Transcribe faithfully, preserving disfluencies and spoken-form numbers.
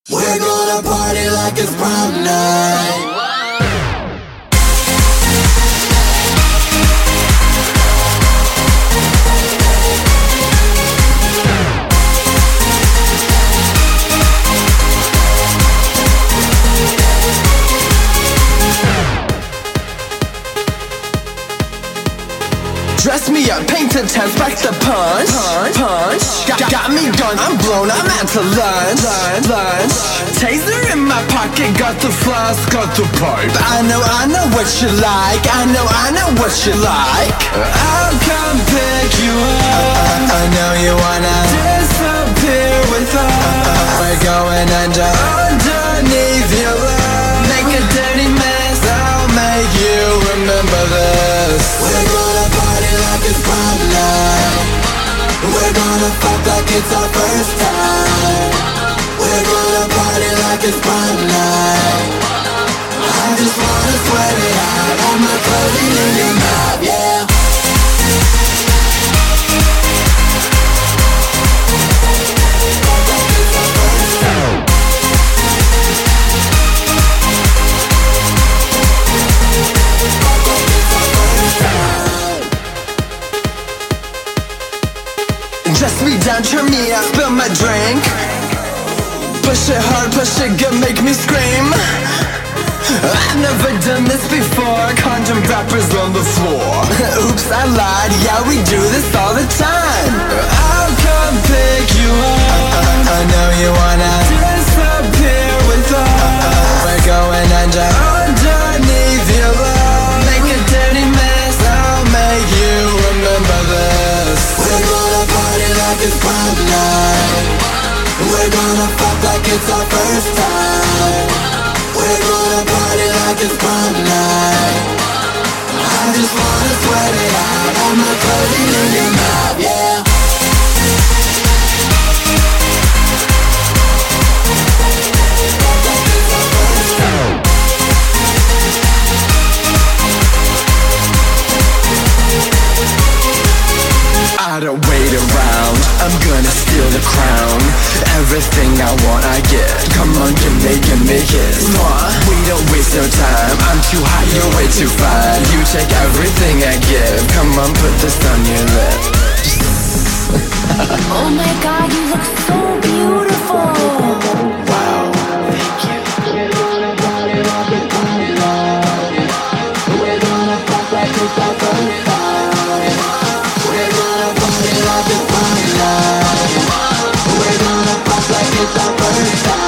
We're gonna party like it's prom night. Dress me up, paint the tent, back the punch, punch, punch. Got, got me done, I'm blown, I'm out to lunch, lunch, lunch. Taser in my pocket, got the flask, got the pipe. I know, I know what you like, I know, I know what you like. I'll come pick you up. I, I, I know you wanna disappear with us. We're going under, underneath your love. Make a dirty mess, I'll make you remember this. We're gonna party like it's prom night. We're gonna fuck like it's our first time. We're gonna party like it's prom night. I just wanna sweat it out. I'm not clothing in your mouth, yeah. Fuck like it's our first time. Fuck like it's our first time. Dress me down, turn me out, spill my drink. Push it hard, push it good, make me scream. I've never done this before, condom wrappers on the floor. Oops, I lied, yeah we do this all the time. I'll come pick you up. I, I, I know you wanna disappear with us. We're going under, underneath your love. Make a dirty mess, I'll make you remember this. We're gonna party like it's prom night. We're gonna fuck like it's our first time. We're gonna party like it's prom night. I just wanna sweat it out. I'm not clothing in your mouth, yeah. Fuck like it's our first time. I don't wait around, I'm gonna steal the crown. Everything I want I get, come on give me, give me kiss. Mwah. We don't waste no time, I'm too hot, you're way too fine. You take everything I give, come on put this on your lip. Oh my god, you look so beautiful. Wow, thank you. We're gonna party like it's prom night. We're gonna fuck like it's our first time. We're gonna party like it's prom night. We're gonna fuck like it's our first time.